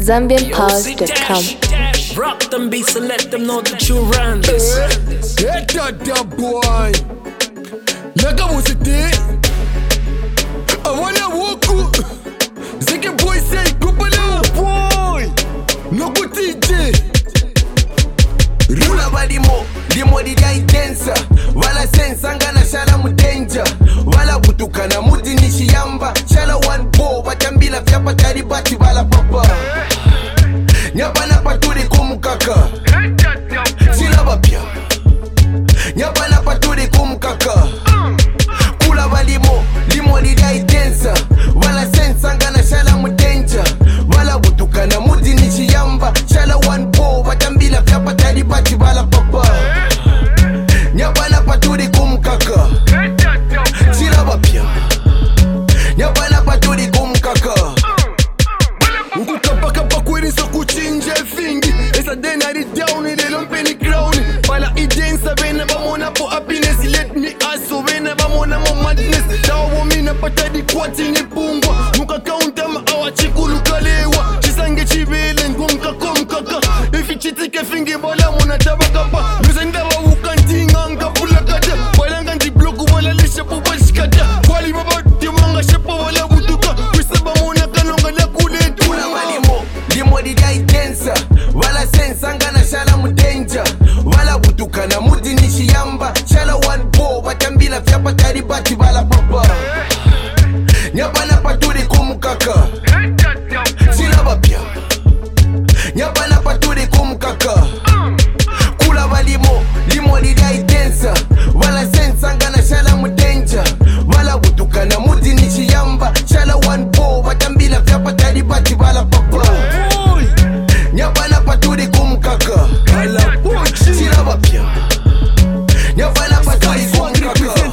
ZambianPower.com. Rock them beats and let them know that you run this. Hey, that boy. Naka musiti. I wanna walk. Zeke boy say kupala boy. No go TJ. Rula badimo. Limo di dai tensa. Wala sensa ngana shala mudenja. Wala butukana muti nishiyamba. Shala one bo. Batambila fyapa taribati wala papa. Nyabana paturi kumukaka. Silaba pia. Nyabana paturi kumukaka. Kula balimo, limo lidai tensa. Wala sensa ngana shala mudenja. Wala butukana muti nishiyamba. Shala one bo. Batambila fyapa taribati wala papa. Nyabana paturi kumukaka. Silaba pia. Nyabana paturi kumukaka. Ukukapakapa kwirisa kuchinja fingi. Esa denari down in the lumpeni crown. Pala idensa vena bamona po happiness. Let me aso vena bamona mo madness. Dawo mina patadi kwati ni pungwa. Muka kaunta ma awa chikulu kalewa. Chisange chibele nkumka kumkaka. Ifi chitike fingi bola muna tabakapa. Muzenda wa ukantinga nkapula kata. Wala nganti bloku wala lisha pupashikata. Wali mabati manga shepa wala butuka. Wisaba muna kanonga la kuletu. Limo di dai tensa. Wala sensa ngana shala mudenja. Wala butukana muti nishiyamba. Shala one bo. Batambila fyapa taribati wala papa. Nyabana paturi kumukaka. Silaba pia. Nyabana paturi kumukaka. Kula balimo. Limo di dai tensa. Wala sensa ngana shala mudenja. Wala butukana muti nishiyamba. Shala one bo. Batambila fyapa taribati wala papa. Nyabana paturi kumukaka. Silaba pia. Nyabana paturi kumukaka.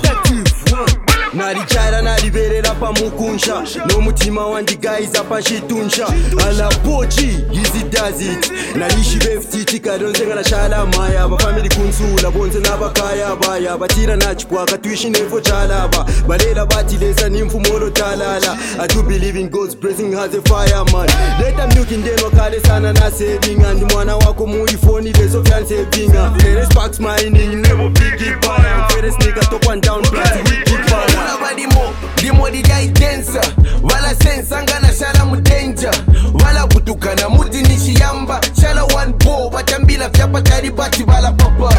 Narijara nariberera pamukunsha. No mutima wandigaiza pashituncha. Ala pochi, easy does it. Narishi vefti kadonze ngana shala maya. Ba family kunsula bonze nabakaya baya. Batira nachipwa katuishi nevo chalaba. Balela batilesa nimfumolo talala. I do believe in God's blessing as a fireman. Leta milk in deno kale sana na saving. And mwana wako muifoni leso fian saving. Fere sparks mining, never big it fire. Fere sneaker top and down, black wicked fire. Limo di dai tensa. Wala sensa ngana shala mudenja. Wala butukana muti nishiyamba. Shala one bo. Batambila fyapa taribati wala papa.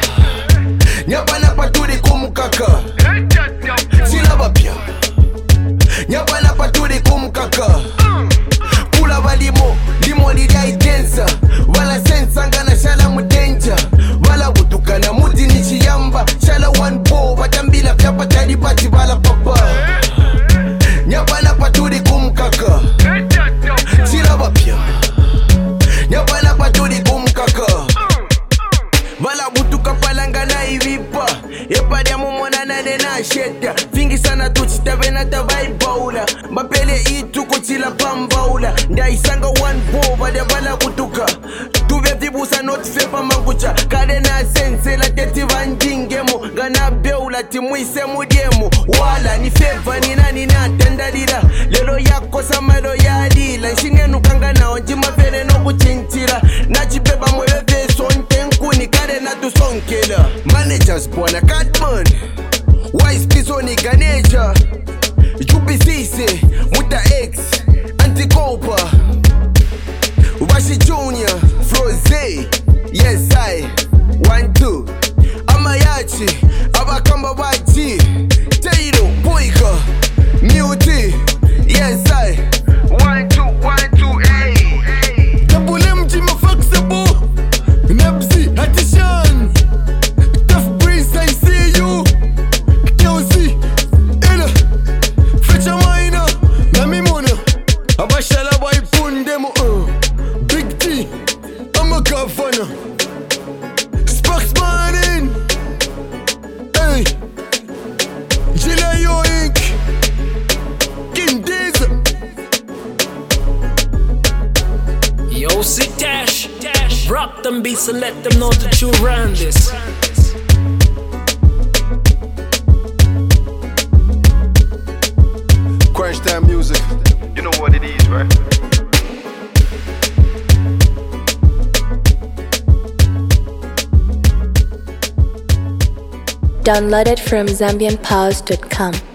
Nyabana paturi kumukaka. Silaba pia. Nyabana paturi kumukaka. Kula balimo. Limo di dai tensa. Wala sensa ngana shala mudenja. Wala butukana muti nishiyamba. Shala one bo. Batambila fyapa taribati wala papa. Nyabana paturi kumukaka. Silaba pia. Nyabana paturi kumukaka. Wala butuka palanga na ivipa. Epa ya mumona na nena sheta. Fingi sana tuchita vena tavai baula. Mapele itu kuchila pambaula. Nda isanga one bo bada bala kutuka. Tuve tibusa not fepa mangucha. Kade na sense la teti vandingemo. Gana beula timuise mudiemo. Wala ni fepa ni nani na tendadila. Lelo yako samalo ya adila. Nshinge nukanga na onjima vele no kuchinchila. Nachibeba mwewe veso ntenkuni. Kade na tu sonkela. Managers bwana Catman. Wise Pizoni Ganesha. Jubisise Muta X Antikopa Washi Junior Froze. Yes I 1-2 Amayachi Abakamba Baji Tairo Boyka Muti. Yes I 1-2 hey. Tabulem Jima Faxabo Nabzi Hatishan Tough Breeze I see you. Kelsey Ella Fetch a minor Namimona Abashala boy Pundemo Big T I'm a governor Sparks Martin. Hey Jilayo Inc. King Diesel. Yo, sit dash. Rock them beats and let them know that you run this. Crunch time music. You know what it is, right? Downloaded from ZambianPows.com.